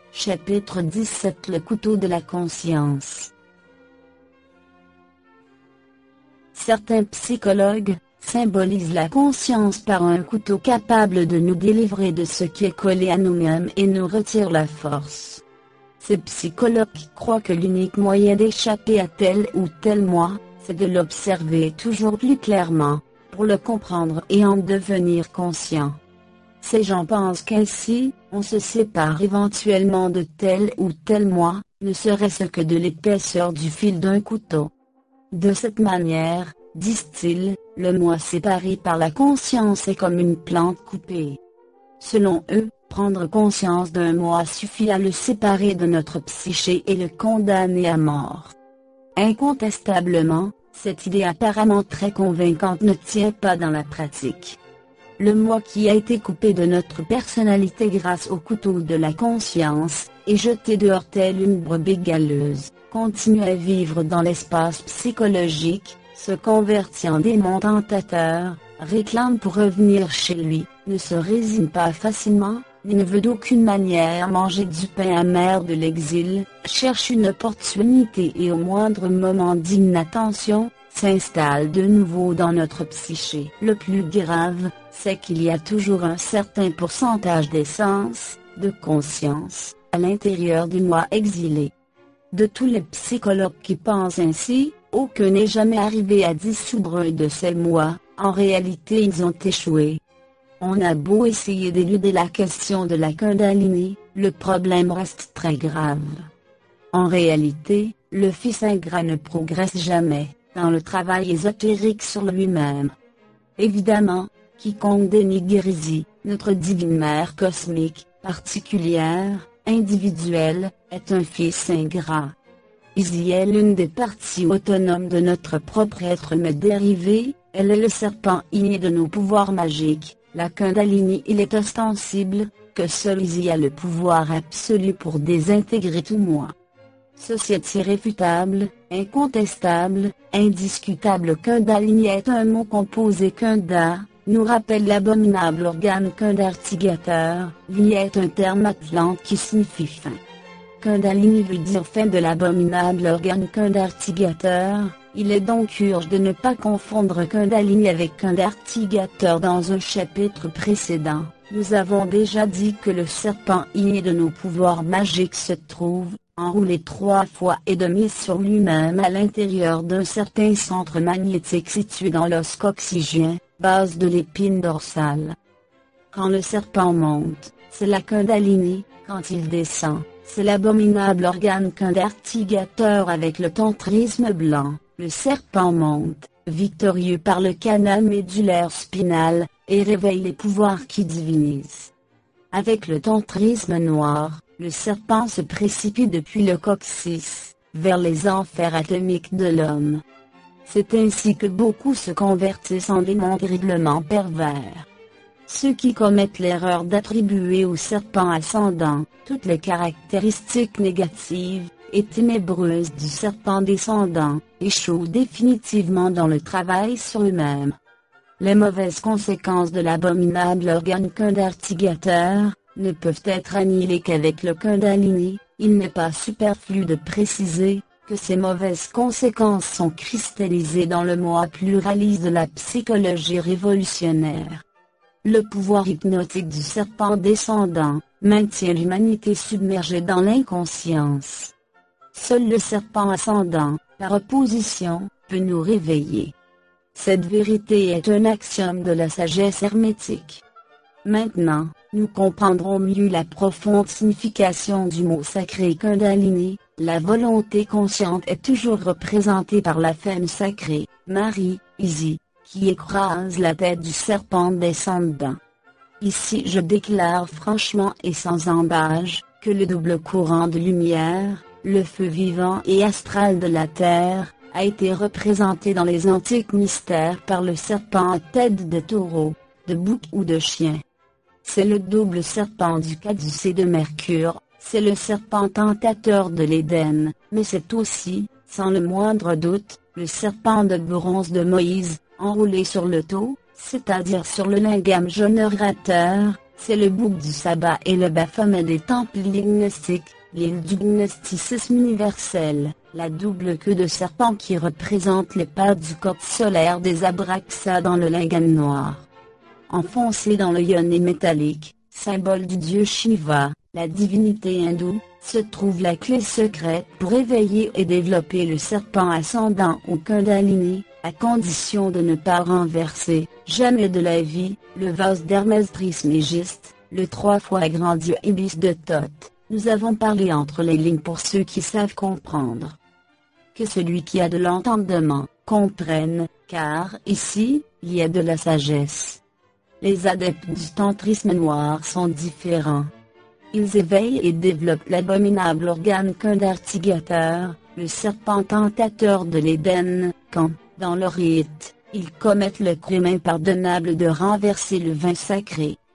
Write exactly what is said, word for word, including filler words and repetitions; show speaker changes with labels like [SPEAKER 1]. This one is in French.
[SPEAKER 1] Chapitre dix-sept. Le couteau de la conscience. Certains psychologues symbolisent la conscience par un couteau capable de nous délivrer de ce qui est collé à nous-mêmes et nous retire la force. Ces psychologues croient que l'unique moyen d'échapper à tel ou tel moi, c'est de l'observer toujours plus clairement, pour le comprendre et en devenir conscient. Ces gens pensent qu'ainsi, on se sépare éventuellement de tel ou tel moi, ne serait-ce que de l'épaisseur du fil d'un couteau. De cette manière, disent-ils, le moi séparé par la conscience est comme une plante coupée. Selon eux, prendre conscience d'un moi suffit à le séparer de notre psyché et le condamner à mort. Incontestablement, cette idée apparemment très convaincante ne tient pas dans la pratique. Le moi qui a été coupé de notre personnalité grâce au couteau de la conscience, et jeté dehors telle une brebis galeuse, continue à vivre dans l'espace psychologique, se convertit en démon tentateur, réclame pour revenir chez lui, ne se résigne pas facilement, ni ne veut d'aucune manière manger du pain amer de l'exil, cherche une opportunité et au moindre moment d'inattention, s'installe de nouveau dans notre psyché. Le plus grave, c'est qu'il y a toujours un certain pourcentage d'essence, de conscience, à l'intérieur du moi exilé. De tous les psychologues qui pensent ainsi, aucun n'est jamais arrivé à dissoudre un de ces moi, en réalité ils ont échoué. On a beau essayer d'éluder la question de la Kundalini, le problème reste très grave. En réalité, le fils ingrat ne progresse jamais dans le travail ésotérique sur lui-même. Évidemment, quiconque dénigre Isis, notre divine mère cosmique, particulière, individuelle, est un fils ingrat. Isis est l'une des parties autonomes de notre propre être mais dérivée, elle est le serpent inné de nos pouvoirs magiques, la Kundalini. Il est ostensible, que seul Isis a le pouvoir absolu pour désintégrer tout moi. Ceci est irréfutable, incontestable, indiscutable. Kundalini est un mot composé Kunda, nous rappelle l'abominable organe kundartigateur. Li est un terme atlante qui signifie fin. Kundalini veut dire fin de l'abominable organe kundartigateur. Il est donc urge de ne pas confondre Kundalini avec kundartigateur. Dans un chapitre précédent, nous avons déjà dit que le serpent inné de nos pouvoirs magiques se trouve, enroulé trois fois et demi sur lui-même à l'intérieur d'un certain centre magnétique situé dans l'os coccygien, base de l'épine dorsale. Quand le serpent monte, c'est la Kundalini, quand il descend, c'est l'abominable organe kundartigateur. Avec le tantrisme blanc, le serpent monte, victorieux par le canal médulaire spinal, et réveille les pouvoirs qui divinisent. Avec le tantrisme noir, le serpent se précipite depuis le coccyx, vers les enfers atomiques de l'homme. C'est ainsi que beaucoup se convertissent en démons terriblement pervers. Ceux qui commettent l'erreur d'attribuer au serpent ascendant toutes les caractéristiques négatives et ténébreuses du serpent descendant échouent définitivement dans le travail sur eux-mêmes. Les mauvaises conséquences de l'abominable organe kundartigateur ne peuvent être annihilées qu'avec le Kundalini. Il n'est pas superflu de préciser que ces mauvaises conséquences sont cristallisées dans le moi pluraliste de la psychologie révolutionnaire. Le pouvoir hypnotique du serpent descendant maintient l'humanité submergée dans l'inconscience. Seul le serpent ascendant, par opposition, peut nous réveiller. Cette vérité est un axiome de la sagesse hermétique. Maintenant, nous comprendrons mieux la profonde signification du mot sacré Kundalini. La volonté consciente est toujours représentée par la femme sacrée, Marie, Isis, qui écrase la tête du serpent descendant. Ici je déclare franchement et sans embâche, que le double courant de lumière, le feu vivant et astral de la terre, a été représenté dans les antiques mystères par le serpent à tête de taureau, de bouc ou de chien. C'est le double serpent du Cadus et de Mercure, c'est le serpent tentateur de l'Éden, mais c'est aussi, sans le moindre doute, le serpent de bronze de Moïse, enroulé sur le tau, c'est-à-dire sur le lingam jaune orateur, C'est le bouc du sabbat et le Baphomet des Templiers gnostiques, l'île du gnosticisme universel, la double queue de serpent qui représente les pattes du corps solaire des Abraxas dans le lingam noir. Enfoncé dans le yoni métallique, symbole du dieu Shiva, la divinité hindoue, se trouve la clé secrète pour éveiller et développer le serpent ascendant ou Kundalini, à condition de ne pas renverser, jamais de la vie, le vase d'Hermès Trismégiste, le trois fois grand dieu Ibis de Thoth. Nous avons parlé entre les lignes pour ceux qui savent comprendre. Que celui qui a de l'entendement, comprenne, car ici, il y a de la sagesse. Les adeptes du tantrisme noir sont différents. Ils éveillent et développent l'abominable organe kundartigateur, le serpent tentateur de l'Éden, quand, dans leur rite, ils commettent le crime impardonnable de renverser le vin sacré,